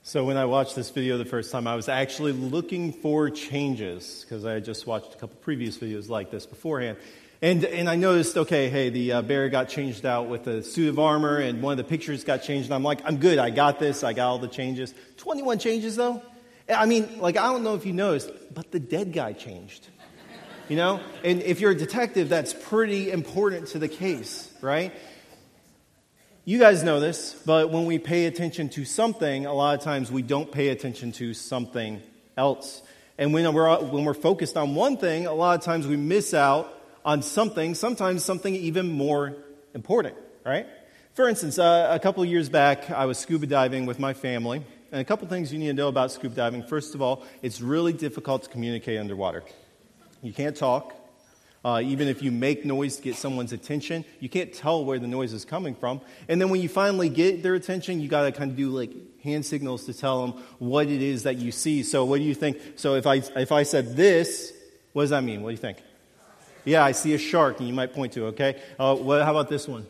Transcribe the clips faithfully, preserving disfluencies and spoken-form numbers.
So when I watched this video the first time, I was actually looking for changes because I had just watched a couple previous videos like this beforehand. And and I noticed, okay, hey, the uh, bear got changed out with a suit of armor, and one of the pictures got changed. And I'm like, I'm good. I got this. I got all the changes. twenty-one changes, though? I mean, like, I don't know if you noticed, but the dead guy changed. You know? And if you're a detective, that's pretty important to the case, right? You guys know this, but when we pay attention to something, a lot of times we don't pay attention to something else. And when we're when we're focused on one thing, a lot of times we miss out on something, sometimes something even more important, right? For instance, uh, a couple of years back, I was scuba diving with my family. And a couple things you need to know about scuba diving. First of all, it's really difficult to communicate underwater. You can't talk. Uh, even if you make noise to get someone's attention, you can't tell where the noise is coming from. And then when you finally get their attention, you got to kind of do like hand signals to tell them what it is that you see. So what do you think? So if I if I said this, what does that mean? What do you think? Yeah, I see a shark, and you might point to, okay? Uh, what, how about this one?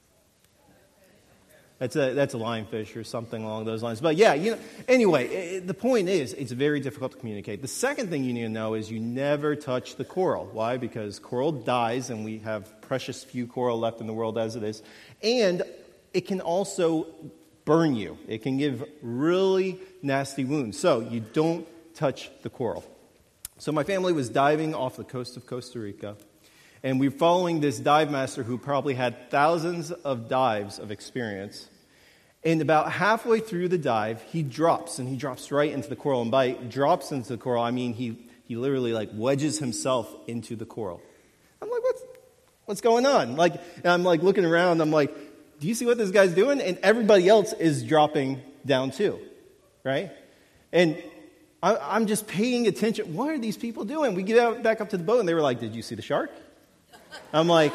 That's a that's a lionfish or something along those lines. But yeah, you know. Anyway, it, the point is, it's very difficult to communicate. The second thing you need to know is you never touch the coral. Why? Because coral dies, and we have precious few coral left in the world as it is. And it can also burn you. It can give really nasty wounds. So you don't touch the coral. So my family was diving off the coast of Costa Rica. And we're following this dive master who probably had thousands of dives of experience. And about halfway through the dive, he drops, and he drops right into the coral. And by drops into the coral, I mean he he literally like wedges himself into the coral. I'm like, what's what's going on? Like, and I'm like looking around. I'm like, do you see what this guy's doing? And everybody else is dropping down too, right? And I, I'm just paying attention. What are these people doing? We get out back up to the boat, and they were like, did you see the shark? I'm like,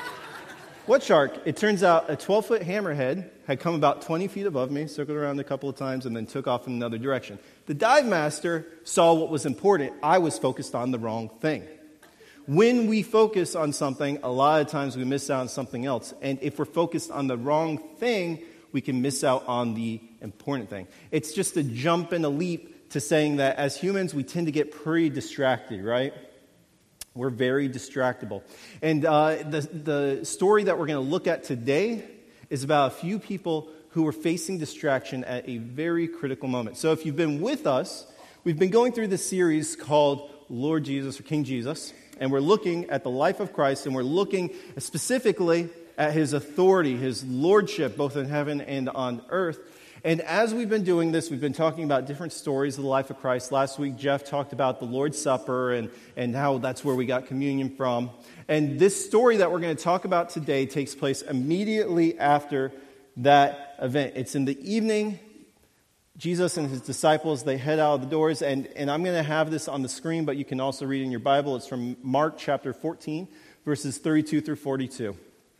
what shark? It turns out a twelve-foot hammerhead had come about twenty feet above me, circled around a couple of times, and then took off in another direction. The dive master saw what was important. I was focused on the wrong thing. When we focus on something, a lot of times we miss out on something else. And if we're focused on the wrong thing, we can miss out on the important thing. It's just a jump and a leap to saying that as humans, we tend to get pretty distracted, right? We're very distractible. And uh, the, the story that we're going to look at today is about a few people who were facing distraction at a very critical moment. So if you've been with us, we've been going through this series called Lord Jesus or King Jesus. And we're looking at the life of Christ, and we're looking specifically at his authority, his lordship, both in heaven and on earth. And as we've been doing this, we've been talking about different stories of the life of Christ. Last week, Jeff talked about the Lord's Supper and, and how that's where we got communion from. And this story that we're going to talk about today takes place immediately after that event. It's in the evening. Jesus and his disciples, they head out of the doors. And, and I'm going to have this on the screen, but you can also read in your Bible. It's from Mark chapter fourteen, verses thirty-two through forty-two.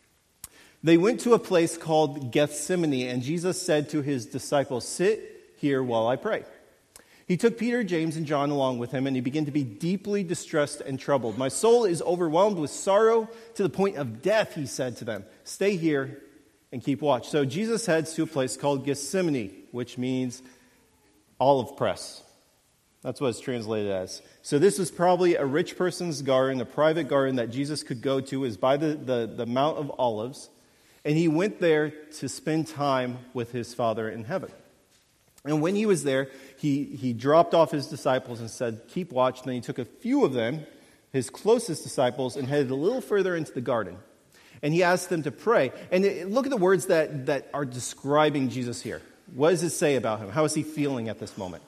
They went to a place called Gethsemane, and Jesus said to his disciples, sit here while I pray. He took Peter, James, and John along with him, and he began to be deeply distressed and troubled. My soul is overwhelmed with sorrow to the point of death, he said to them. Stay here and keep watch. So Jesus heads to a place called Gethsemane, which means olive press. That's what it's translated as. So this was probably a rich person's garden, a private garden that Jesus could go to. It was by the, the, the Mount of Olives. And he went there to spend time with his Father in heaven. And when he was there, he, he dropped off his disciples and said, keep watch. And then he took a few of them, his closest disciples, and headed a little further into the garden. And he asked them to pray. And it, look at the words that, that are describing Jesus here. What does it say about him? How is he feeling at this moment?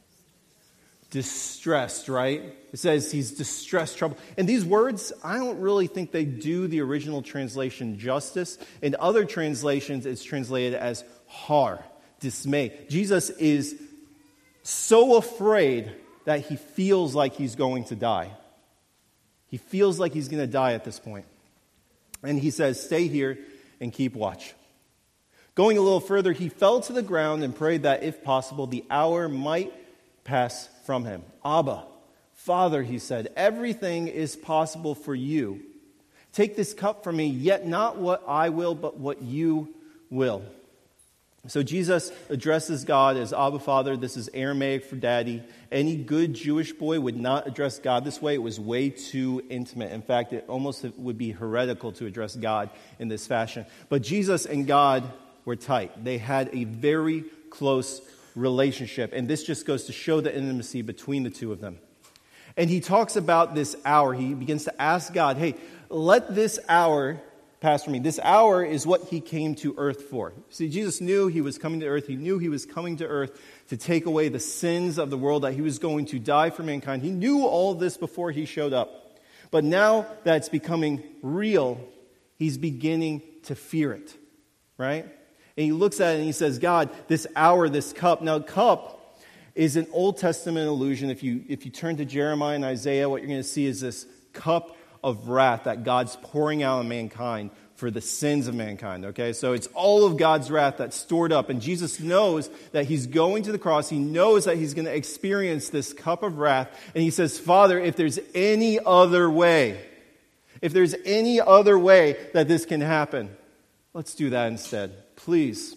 Distressed, right? It says he's distressed, troubled. And these words, I don't really think they do the original translation justice. In other translations, it's translated as har, dismay. Jesus is so afraid that he feels like he's going to die. He feels like he's going to die at this point. And he says, stay here and keep watch. Going a little further, he fell to the ground and prayed that, if possible, the hour might pass from him. Abba, Father, he said, everything is possible for you. Take this cup from me, yet not what I will, but what you will. So Jesus addresses God as Abba Father. This is Aramaic for daddy. Any good Jewish boy would not address God this way. It was way too intimate. In fact, it almost would be heretical to address God in this fashion. But Jesus and God were tight. They had a very close relationship. And this just goes to show the intimacy between the two of them. And he talks about this hour. He begins to ask God, hey, let this hour pass from me. This hour is what he came to earth for. See, Jesus knew he was coming to earth. He knew he was coming to earth to take away the sins of the world, that he was going to die for mankind. He knew all of this before he showed up. But now that it's becoming real, he's beginning to fear it, right? And he looks at it and he says, God, this hour, this cup. Now, cup is an Old Testament allusion. If you, if you turn to Jeremiah and Isaiah, what you're going to see is this cup of wrath that God's pouring out on mankind for the sins of mankind, okay? So it's all of God's wrath that's stored up. And Jesus knows that he's going to the cross. He knows that he's going to experience this cup of wrath. And he says, Father, if there's any other way, if there's any other way that this can happen, let's do that instead, please.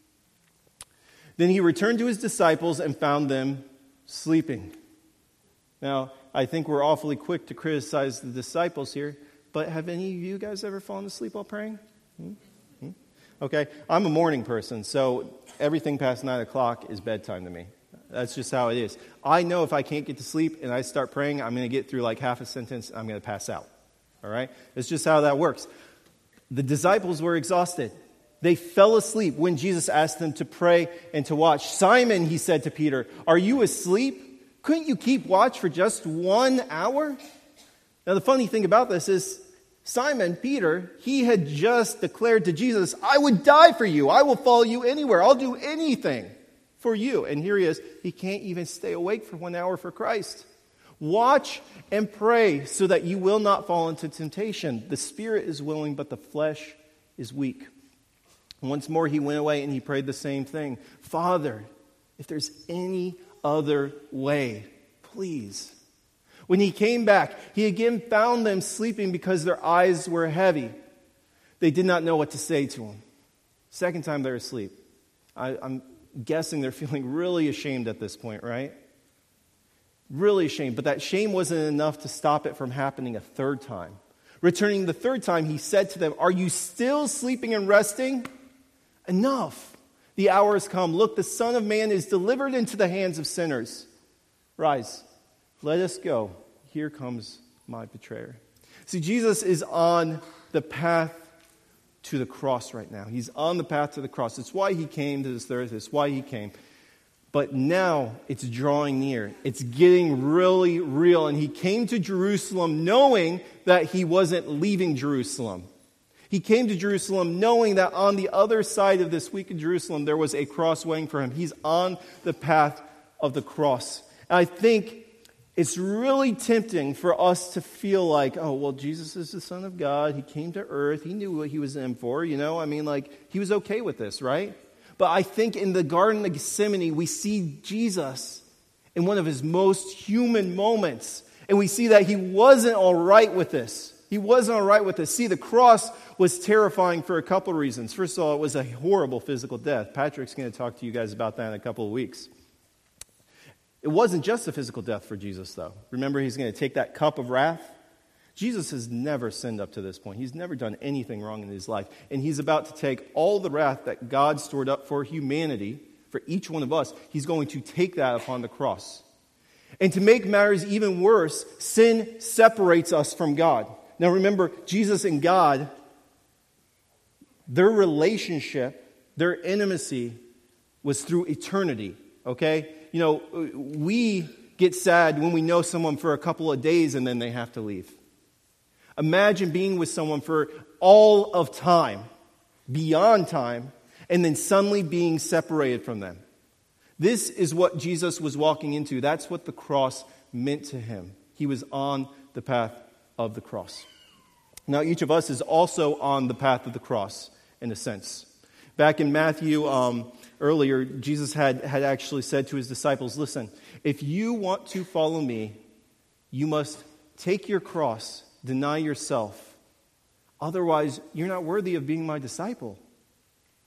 Then he returned to his disciples and found them sleeping. Now, I think we're awfully quick to criticize the disciples here, but have any of you guys ever fallen asleep while praying? Hmm? Hmm? Okay, I'm a morning person, so everything past nine o'clock is bedtime to me. That's just how it is. I know if I can't get to sleep and I start praying, I'm going to get through like half a sentence, I'm going to pass out. All right? It's just how that works. The disciples were exhausted. They fell asleep when Jesus asked them to pray and to watch. Simon, he said to Peter, are you asleep? Couldn't you keep watch for just one hour? Now, the funny thing about this is Simon, Peter, he had just declared to Jesus, I would die for you. I will follow you anywhere. I'll do anything for you. And here he is. He can't even stay awake for one hour for Christ. Watch and pray so that you will not fall into temptation. The spirit is willing, but the flesh is weak. Once more, he went away and he prayed the same thing. Father, if there's any other way, please. When he came back, he again found them sleeping because their eyes were heavy. They did not know what to say to him. Second time they're asleep. I, I'm guessing they're feeling really ashamed at this point, right? Really ashamed. But that shame wasn't enough to stop it from happening a third time. Returning the third time, he said to them, are you still sleeping and resting? Enough. The hour has come. Look, the Son of Man is delivered into the hands of sinners. Rise, let us go. Here comes my betrayer. See, Jesus is on the path to the cross right now. He's on the path to the cross. It's why he came to this earth. It's why he came. But now it's drawing near. It's getting really real. And he came to Jerusalem knowing that he wasn't leaving Jerusalem. He came to Jerusalem knowing that on the other side of this week in Jerusalem, there was a cross waiting for him. He's on the path of the cross. And I think it's really tempting for us to feel like, oh, well, Jesus is the Son of God. He came to earth. He knew what he was in for, you know? I mean, like, he was okay with this, right? But I think in the Garden of Gethsemane, we see Jesus in one of his most human moments. And we see that he wasn't all right with this. He wasn't all right with this. See, the cross was terrifying for a couple of reasons. First of all, it was a horrible physical death. Patrick's going to talk to you guys about that in a couple of weeks. It wasn't just a physical death for Jesus, though. Remember, he's going to take that cup of wrath. Jesus has never sinned up to this point. He's never done anything wrong in his life. And he's about to take all the wrath that God stored up for humanity, for each one of us. He's going to take that upon the cross. And to make matters even worse, sin separates us from God. Now remember, Jesus and God, their relationship, their intimacy was through eternity, okay? You know, we get sad when we know someone for a couple of days and then they have to leave. Imagine being with someone for all of time, beyond time, and then suddenly being separated from them. This is what Jesus was walking into. That's what the cross meant to him. He was on the path of the cross. Now, each of us is also on the path of the cross, in a sense. Back in Matthew, um, earlier, Jesus had, had actually said to his disciples, listen, if you want to follow me, you must take your cross, deny yourself. Otherwise, you're not worthy of being my disciple.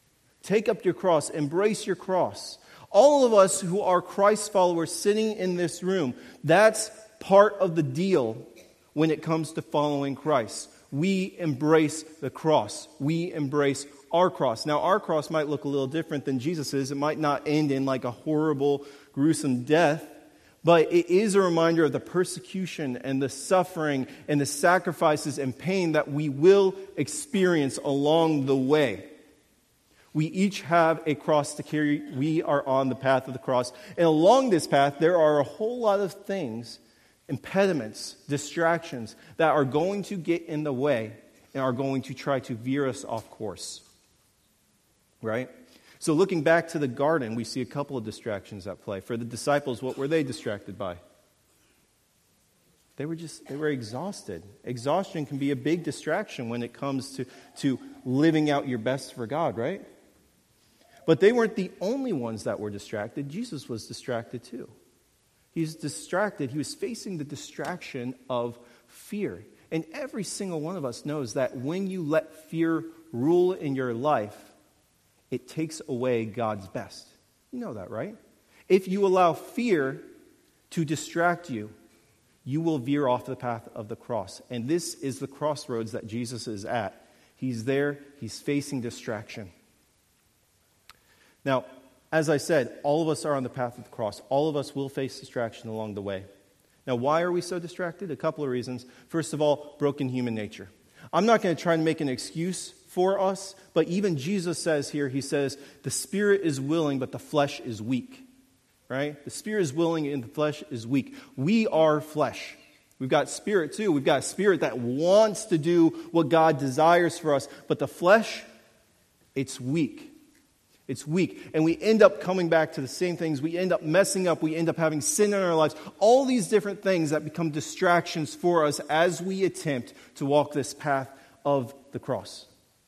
Take up your cross. Embrace your cross. All of us who are Christ followers sitting in this room, that's part of the deal when it comes to following Christ. We embrace the cross. We embrace our cross. Now, our cross might look a little different than Jesus's. It might not end in like a horrible, gruesome death, but it is a reminder of the persecution and the suffering and the sacrifices and pain that we will experience along the way. We each have a cross to carry. We are on the path of the cross. And along this path, there are a whole lot of things, impediments, distractions that are going to get in the way and are going to try to veer us off course. Right? So looking back to the garden, we see a couple of distractions at play. For the disciples, what were they distracted by? They were just, they were exhausted. Exhaustion can be a big distraction when it comes to, to living out your best for God, right? But they weren't the only ones that were distracted. Jesus was distracted too. He was distracted. He was facing the distraction of fear. And every single one of us knows that when you let fear rule in your life, it takes away God's best. You know that, right? If you allow fear to distract you, you will veer off the path of the cross. And this is the crossroads that Jesus is at. He's there. He's facing distraction. Now, as I said, all of us are on the path of the cross. All of us will face distraction along the way. Now, why are we so distracted? A couple of reasons. First of all, broken human nature. I'm not going to try and make an excuse for us, but even Jesus says here, he says, the spirit is willing, but the flesh is weak. Right? The spirit is willing and the flesh is weak. We are flesh. We've got spirit too. We've got a spirit that wants to do what God desires for us, but the flesh, it's weak. It's weak. And we end up coming back to the same things. We end up messing up. We end up having sin in our lives. All these different things that become distractions for us as we attempt to walk this path of the cross.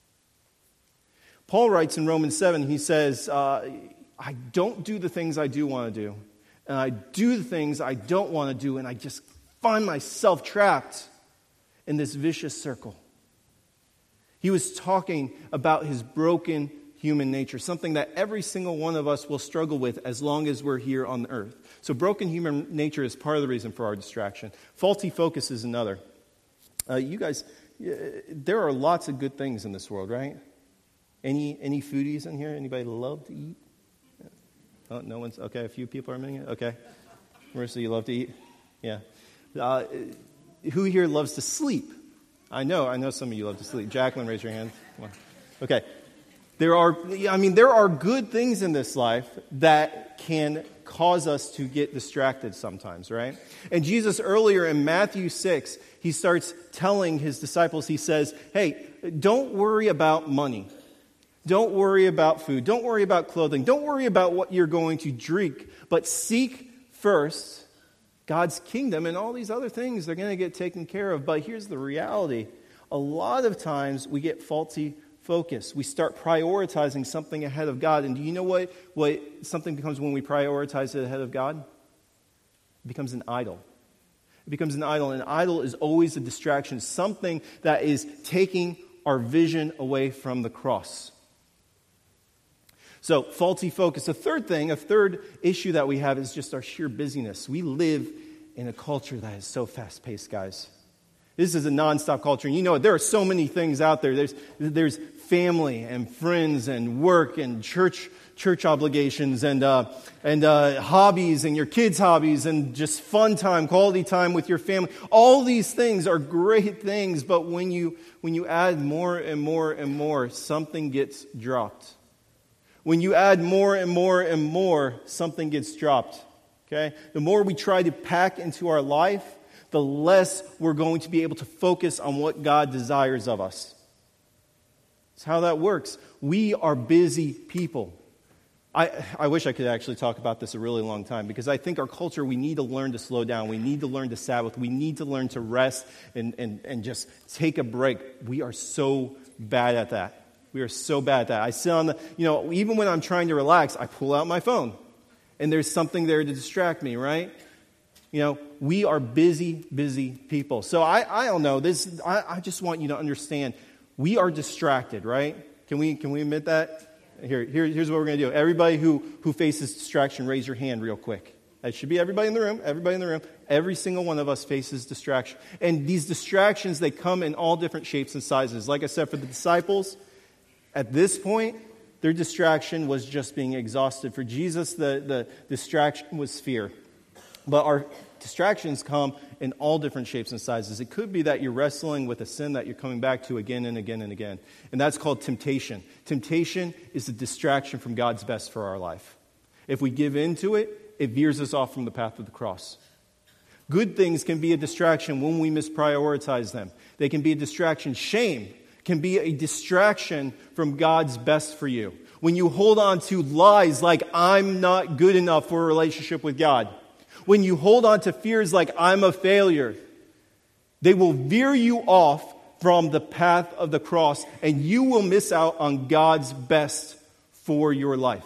Paul writes in Romans seven, he says, uh, I don't do the things I do want to do. And I do the things I don't want to do. And I just find myself trapped in this vicious circle. He was talking about his broken human nature, something that every single one of us will struggle with as long as we're here on the earth. So broken human nature is part of the reason for our distraction. Faulty focus is another. Uh, you guys, there are lots of good things in this world, right? Any any foodies in here? Anybody love to eat? Oh, no one's, okay, a few people are admitting it? Okay. Marissa, you love to eat? Yeah. Uh, who here loves to sleep? I know, I know some of you love to sleep. Jacqueline, raise your hand. Come on. Okay. There are, I mean, there are good things in this life that can cause us to get distracted sometimes, right? And Jesus earlier in Matthew six, he starts telling his disciples, he says, hey, don't worry about money. Don't worry about food. Don't worry about clothing. Don't worry about what you're going to drink. But seek first God's kingdom, and all these other things are going to get taken care of. But here's the reality. A lot of times we get faulty focus. We start prioritizing something ahead of God. And do you know what, what something becomes when we prioritize it ahead of God? It becomes an idol. It becomes an idol. An idol is always a distraction, something that is taking our vision away from the cross. So, faulty focus. A third thing, a third issue that we have is just our sheer busyness. We live in a culture that is so fast-paced, guys. This is a nonstop culture. And you know, there are so many things out there. There's there's family and friends and work and church church obligations and uh, and uh, hobbies and your kids' hobbies and just fun time, quality time with your family. All these things are great things, but when you when you add more and more and more, something gets dropped. When you add more and more and more, something gets dropped. Okay? The more we try to pack into our life, the less we're going to be able to focus on what God desires of us. That's how that works. We are busy people. I, I wish I could actually talk about this a really long time, because I think our culture, we need to learn to slow down. We need to learn to Sabbath. We need to learn to rest and, and, and just take a break. We are so bad at that. We are so bad at that. I sit on the, you know, even when I'm trying to relax, I pull out my phone. And there's something there to distract me, right? You know, we are busy, busy people. So I, I don't know. This, I, I just want you to understand, we are distracted, right? Can we, can we admit that? Here, here, here's what we're going to do. Everybody who, who faces distraction, raise your hand real quick. That should be everybody in the room, everybody in the room. Every single one of us faces distraction. And these distractions, they come in all different shapes and sizes. Like I said, for the disciples, at this point, their distraction was just being exhausted. For Jesus, the, the distraction was fear. But our distractions come in all different shapes and sizes. It could be that you're wrestling with a sin that you're coming back to again and again and again. And that's called temptation. Temptation is a distraction from God's best for our life. If we give in to it, it veers us off from the path of the cross. Good things can be a distraction when we misprioritize them. They can be a distraction. Shame can be a distraction from God's best for you. When you hold on to lies like, I'm not good enough for a relationship with God. When you hold on to fears like, I'm a failure. They will veer you off from the path of the cross, and you will miss out on God's best for your life.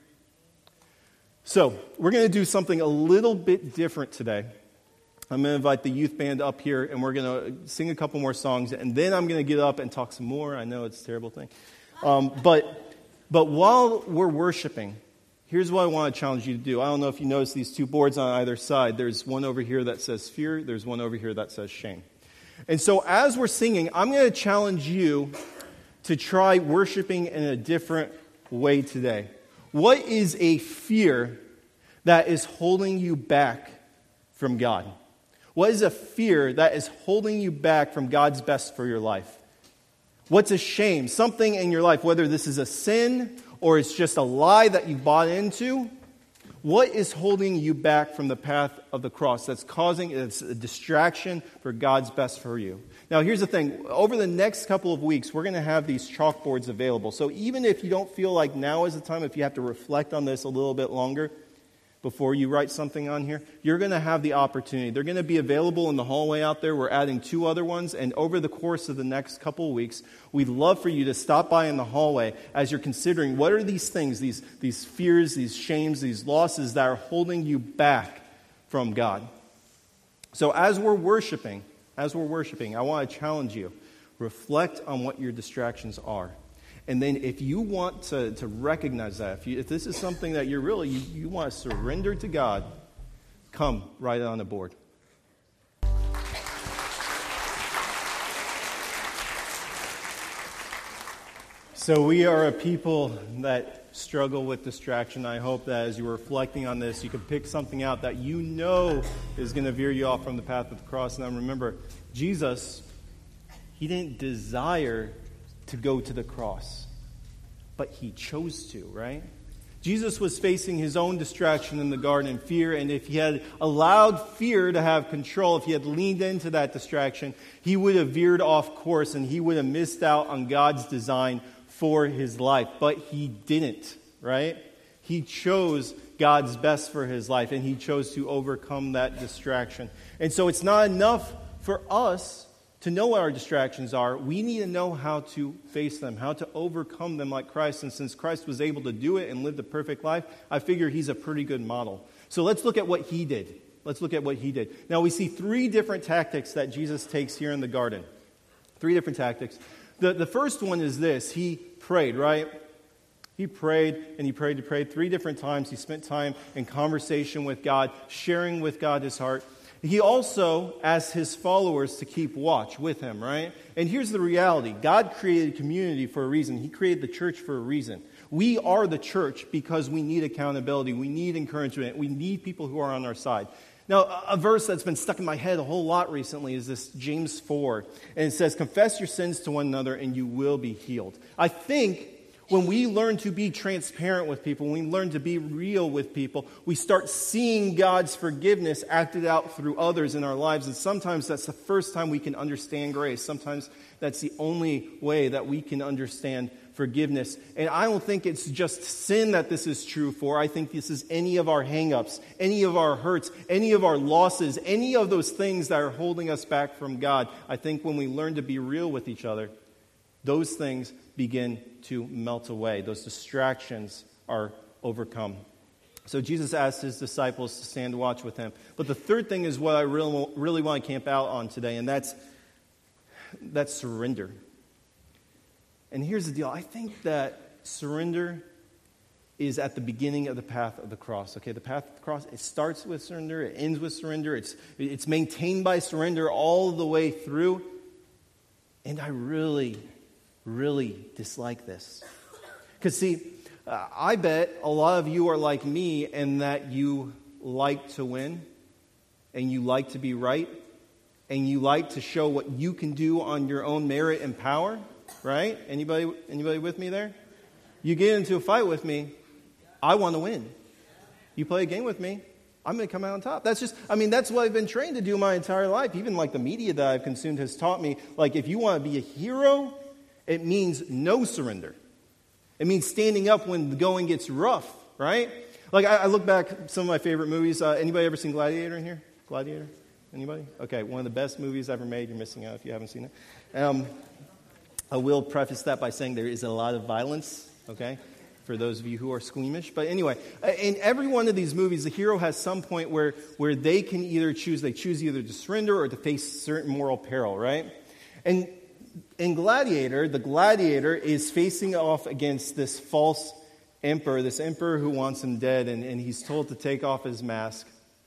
So, we're going to do something a little bit different today. I'm going to invite the youth band up here, and we're going to sing a couple more songs, and then I'm going to get up and talk some more. I know it's a terrible thing. Um, but, but while we're worshiping, here's what I want to challenge you to do. I don't know if you notice these two boards on either side. There's one over here that says fear. There's one over here that says shame. And so as we're singing, I'm going to challenge you to try worshiping in a different way today. What is a fear that is holding you back from God? What is a fear that is holding you back from God's best for your life? What's a shame? Something in your life, whether this is a sin or it's just a lie that you bought into. What is holding you back from the path of the cross that's causing it's a distraction for God's best for you? Now, here's the thing. Over the next couple of weeks, we're going to have these chalkboards available. So even if you don't feel like now is the time, if you have to reflect on this a little bit longer before you write something on here, you're going to have the opportunity. They're going to be available in the hallway out there. We're adding two other ones. And over the course of the next couple of weeks, we'd love for you to stop by in the hallway as you're considering what are these things, these, these fears, these shames, these losses that are holding you back from God. So as we're worshiping, as we're worshiping, I want to challenge you. Reflect on what your distractions are. And then if you want to, to recognize that, if, you, if this is something that you're really, you, you want to surrender to God, come write it on the board. So we are a people that struggle with distraction. I hope that as you're reflecting on this, you can pick something out that you know is going to veer you off from the path of the cross. Now remember, Jesus, he didn't desire to go to the cross, but he chose to, right? Jesus was facing his own distraction in the garden and fear, and if he had allowed fear to have control, if he had leaned into that distraction, he would have veered off course and he would have missed out on God's design for his life. But he didn't, right? He chose God's best for his life, and he chose to overcome that distraction. And so it's not enough for us to know what our distractions are. We need to know how to face them, how to overcome them like Christ. And since Christ was able to do it and live the perfect life, I figure he's a pretty good model. So let's look at what he did. Let's look at what he did. Now we see three different tactics that Jesus takes here in the garden. Three different tactics. The, the first one is this. He prayed, right? He prayed and he prayed and prayed three different times. He spent time in conversation with God, sharing with God his heart. He also asked his followers to keep watch with him, right? And here's the reality. God created community for a reason. He created the church for a reason. We are the church because we need accountability. We need encouragement. We need people who are on our side. Now, a verse that's been stuck in my head a whole lot recently is this James four. And it says, confess your sins to one another and you will be healed. I think when we learn to be transparent with people, when we learn to be real with people, we start seeing God's forgiveness acted out through others in our lives. And sometimes that's the first time we can understand grace. Sometimes that's the only way that we can understand forgiveness. And I don't think it's just sin that this is true for. I think this is any of our hang-ups, any of our hurts, any of our losses, any of those things that are holding us back from God. I think when we learn to be real with each other, those things begin to melt away. Those distractions are overcome. So Jesus asked his disciples to stand watch with him. But the third thing is what I really, really want to camp out on today, and that's, that's surrender. And here's the deal. I think that surrender is at the beginning of the path of the cross. Okay, the path of the cross, it starts with surrender, it ends with surrender, it's, it's maintained by surrender all the way through. And I really, really dislike this. Because see, uh, I bet a lot of you are like me in that you like to win, and you like to be right, and you like to show what you can do on your own merit and power, right? Anybody, anybody with me there? You get into a fight with me, I want to win. You play a game with me, I'm going to come out on top. That's just, I mean, that's what I've been trained to do my entire life. Even like the media that I've consumed has taught me, like if you want to be a hero, it means no surrender. It means standing up when the going gets rough, right? Like I, I look back at some of my favorite movies. Uh, anybody ever seen Gladiator in here? Gladiator? Anybody? Okay, one of the best movies ever made. You're missing out if you haven't seen it. Um, I will preface that by saying there is a lot of violence, okay, for those of you who are squeamish. But anyway, in every one of these movies, the hero has some point where, where they can either choose, they choose either to surrender or to face certain moral peril, right? And in Gladiator, the gladiator is facing off against this false emperor, this emperor who wants him dead, and, and he's told to take off his mask.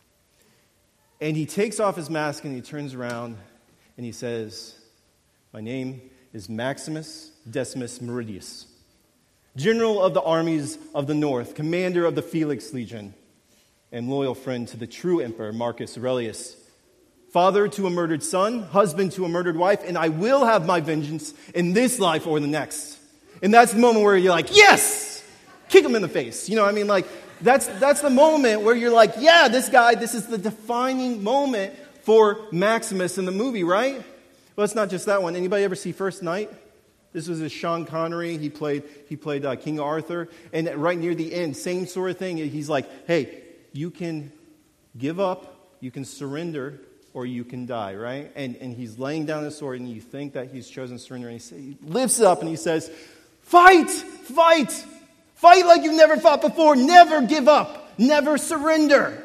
And he takes off his mask and he turns around and he says, "My name is Maximus Decimus Meridius, general of the armies of the north, commander of the Felix Legion, and loyal friend to the true emperor Marcus Aurelius, father to a murdered son, husband to a murdered wife, and I will have my vengeance in this life or the next." And that's the moment where you're like, yes! Kick him in the face. You know what I mean? Like, that's that's the moment where you're like, yeah, this guy, this is the defining moment for Maximus in the movie, right? Well, it's not just that one. Anybody ever see First Knight? This was a Sean Connery. He played he played uh, King Arthur. And right near the end, same sort of thing. He's like, hey, you can give up, you can surrender, or you can die, right? And and he's laying down his sword, and you think that he's chosen surrender. And he, say, he lifts it up, and he says, fight, fight, fight like you've never fought before. Never give up, never surrender.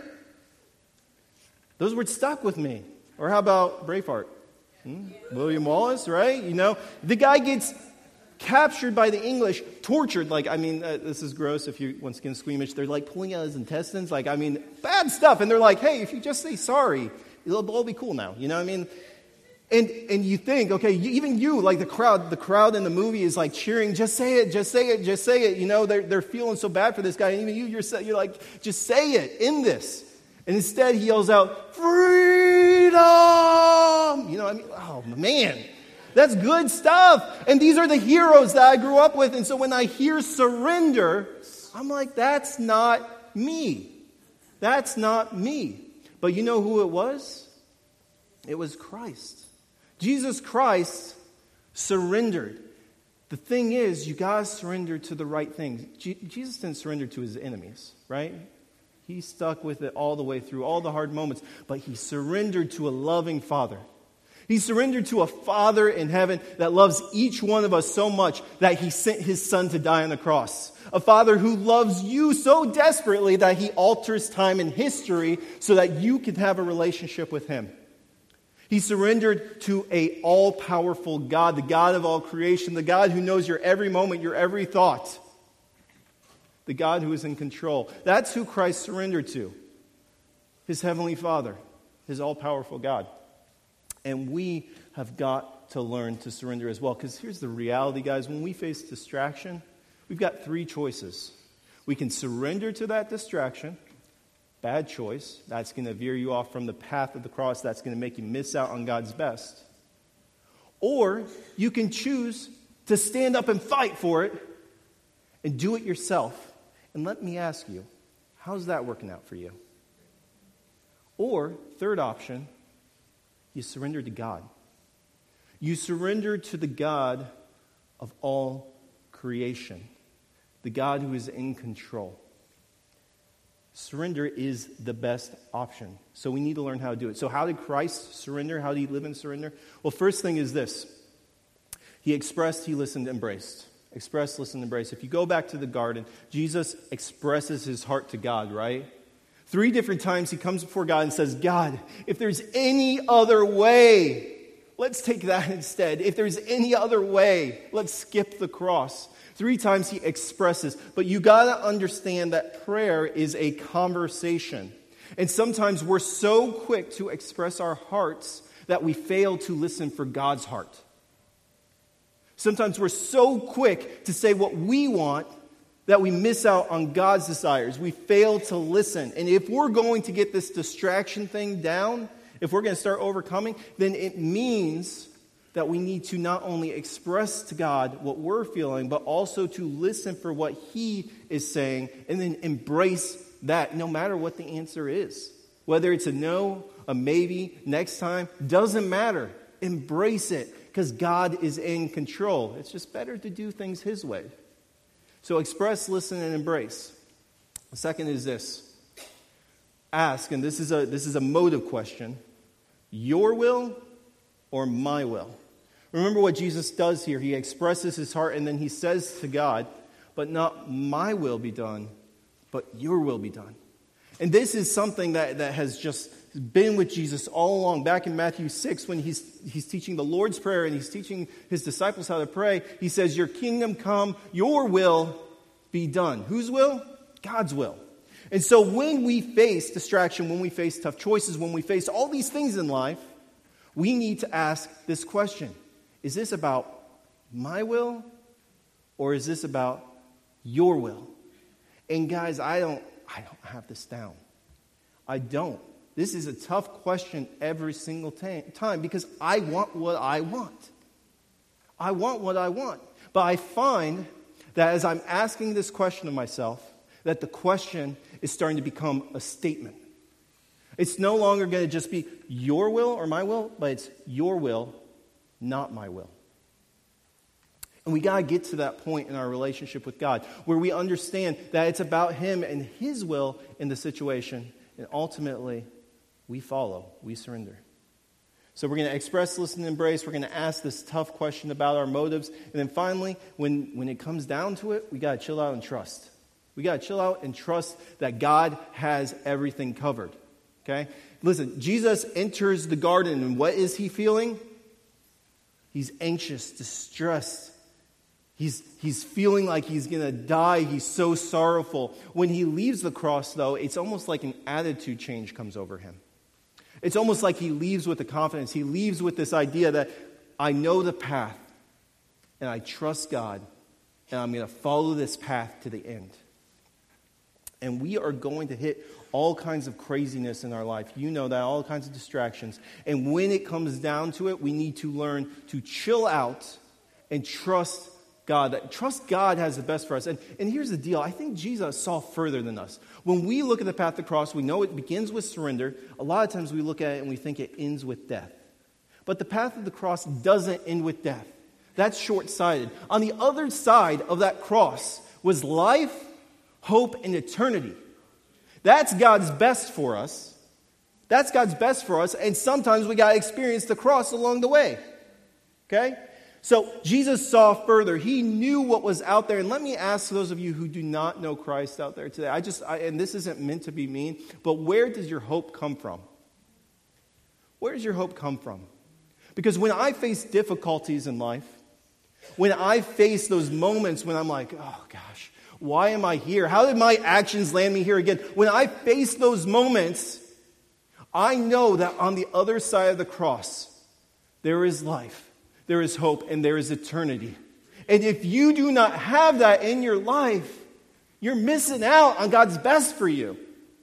Those words stuck with me. Or how about Braveheart? Hmm? William Wallace, right? You know, the guy gets captured by the English, tortured. Like, I mean, uh, this is gross if you once again squeamish. They're like pulling out his intestines. Like, I mean, bad stuff. And they're like, hey, if you just say sorry, it'll all be cool now. You know what I mean? And and you think, okay, you, even you, like the crowd, the crowd in the movie is like cheering, just say it, just say it, just say it. You know, they're they're feeling so bad for this guy. And even you, you're you're like, just say it, in this. And instead he yells out, freedom! You know what I mean? Oh, man. That's good stuff. And these are the heroes that I grew up with. And so when I hear surrender, I'm like, that's not me. That's not me. But you know who it was? It was Christ. Jesus Christ surrendered. The thing is, you got to surrender to the right things. Je- Jesus didn't surrender to his enemies, right? He stuck with it all the way through, all the hard moments. But he surrendered to a loving Father. He surrendered to a Father in heaven that loves each one of us so much that he sent his Son to die on the cross. A Father who loves you so desperately that he alters time and history so that you can have a relationship with him. He surrendered to a all-powerful God, the God of all creation, the God who knows your every moment, your every thought. The God who is in control. That's who Christ surrendered to. His heavenly Father, his all-powerful God. And we have got to learn to surrender as well. Because here's the reality, guys. When we face distraction, we've got three choices. We can surrender to that distraction. Bad choice. That's going to veer you off from the path of the cross. That's going to make you miss out on God's best. Or you can choose to stand up and fight for it and do it yourself. And let me ask you, how's that working out for you? Or, third option, you surrender to God. You surrender to the God of all creation, the God who is in control. Surrender is the best option. So we need to learn how to do it. So how did Christ surrender? How did he live in surrender? Well, first thing is this. He expressed, he listened, embraced. Express, listen, embrace. If you go back to the garden, Jesus expresses his heart to God, right? Three different times he comes before God and says, God, if there's any other way, let's take that instead. If there's any other way, let's skip the cross. Three times he expresses. But you got to understand that prayer is a conversation. And sometimes we're so quick to express our hearts that we fail to listen for God's heart. Sometimes we're so quick to say what we want that we miss out on God's desires. We fail to listen. And if we're going to get this distraction thing down, if we're going to start overcoming, then it means that we need to not only express to God what we're feeling, but also to listen for what He is saying and then embrace that no matter what the answer is. Whether it's a no, a maybe, next time, doesn't matter. Embrace it because God is in control. It's just better to do things His way. So express, listen, and embrace. The second is this. Ask, and this is a this is a motive question, your will or my will? Remember what Jesus does here. He expresses his heart and then he says to God, but not my will be done, but your will be done. And this is something that, that has just been with Jesus all along. Back in Matthew six, when he's, he's teaching the Lord's Prayer and he's teaching his disciples how to pray, he says, your kingdom come, your will be done. Whose will? God's will. And so when we face distraction, when we face tough choices, when we face all these things in life, we need to ask this question. Is this about my will or is this about your will? And guys, I don't I don't have this down. I don't. This is a tough question every single ta- time because I want what I want. I want what I want. But I find that as I'm asking this question of myself, that the question is starting to become a statement. It's no longer going to just be your will or my will, but it's your will, not my will. And we got to get to that point in our relationship with God where we understand that it's about Him and His will in the situation. And ultimately, we follow, we surrender. So we're going to express, listen, and embrace. We're going to ask this tough question about our motives. And then finally, when, when it comes down to it, we got to chill out and trust. We got to chill out and trust that God has everything covered. Okay? Listen, Jesus enters the garden, and what is He feeling? He's anxious, distressed. He's, he's feeling like he's going to die. He's so sorrowful. When He leaves the cross, though, it's almost like an attitude change comes over Him. It's almost like He leaves with the confidence. He leaves with this idea that I know the path, and I trust God, and I'm going to follow this path to the end. And we are going to hit all kinds of craziness in our life. You know that, all kinds of distractions. And when it comes down to it, we need to learn to chill out and trust God. That trust God has the best for us. And, and here's the deal. I think Jesus saw further than us. When we look at the path of the cross, we know it begins with surrender. A lot of times we look at it and we think it ends with death. But the path of the cross doesn't end with death. That's short-sighted. On the other side of that cross was life, hope, and eternity. That's God's best for us. That's God's best for us. And sometimes we got to experience the cross along the way. Okay? So Jesus saw further. He knew what was out there. And let me ask those of you who do not know Christ out there today. I just, I, and this isn't meant to be mean, but where does your hope come from? Where does your hope come from? Because when I face difficulties in life, when I face those moments when I'm like, oh gosh, why am I here? How did my actions land me here again? When I face those moments, I know that on the other side of the cross, there is life, there is hope, and there is eternity. And if you do not have that in your life, you're missing out on God's best for you.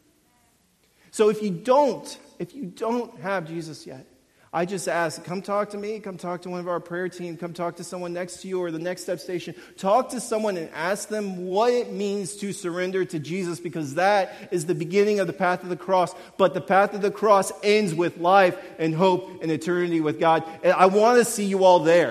So if you don't, if you don't have Jesus yet, I just ask, come talk to me, come talk to one of our prayer team, come talk to someone next to you or the Next Step Station. Talk to someone and ask them what it means to surrender to Jesus, because that is the beginning of the path of the cross. But the path of the cross ends with life and hope and eternity with God. And I want to see you all there.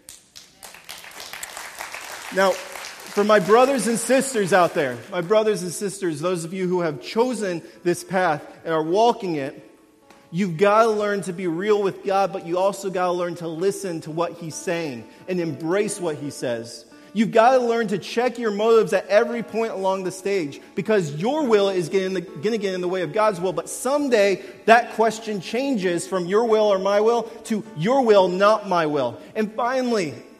Now, for my brothers and sisters out there, my brothers and sisters, those of you who have chosen this path and are walking it, you've got to learn to be real with God, but you also got to learn to listen to what He's saying and embrace what He says. You've got to learn to check your motives at every point along the stage, because your will is going to get in the way of God's will. But someday that question changes from your will or my will to your will, not my will. And finally,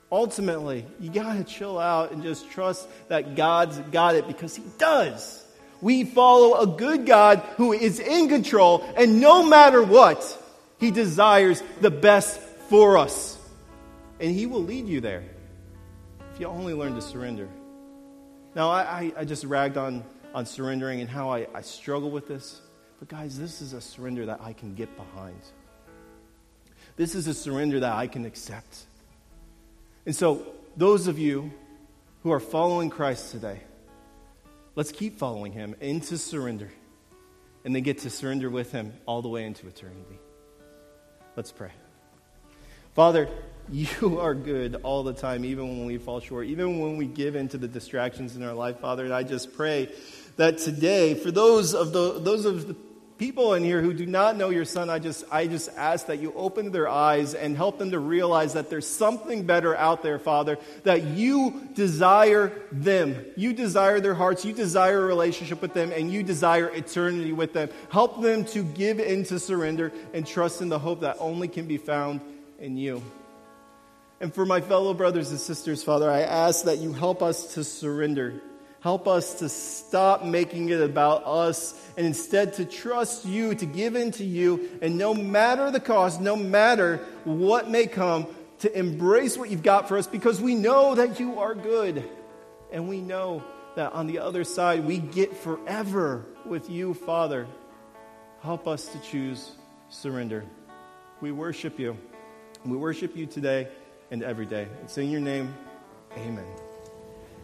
Ultimately, you got to chill out and just trust that God's got it, because He does. We follow a good God who is in control, and no matter what, He desires the best for us. And He will lead you there if you only learn to surrender. Now, I, I, I just ragged on, on surrendering and how I, I struggle with this. But guys, this is a surrender that I can get behind. This is a surrender that I can accept. And so, those of you who are following Christ today, let's keep following Him into surrender, and then get to surrender with Him all the way into eternity. Let's pray. Father, You are good all the time, even when we fall short, even when we give into the distractions in our life, Father. And I just pray that today, for those of the those of the people in here who do not know Your Son, I just I just ask that You open their eyes and help them to realize that there's something better out there, Father, that You desire them. You desire their hearts. You desire a relationship with them, and You desire eternity with them. Help them to give into surrender and trust in the hope that only can be found in You. And for my fellow brothers and sisters, Father, I ask that You help us to surrender. Help us to stop making it about us, and instead to trust You, to give in to You, and no matter the cost, no matter what may come, to embrace what You've got for us, because we know that You are good. And we know that on the other side, we get forever with You, Father. Help us to choose surrender. We worship You. We worship You today and every day. It's in Your name. Amen.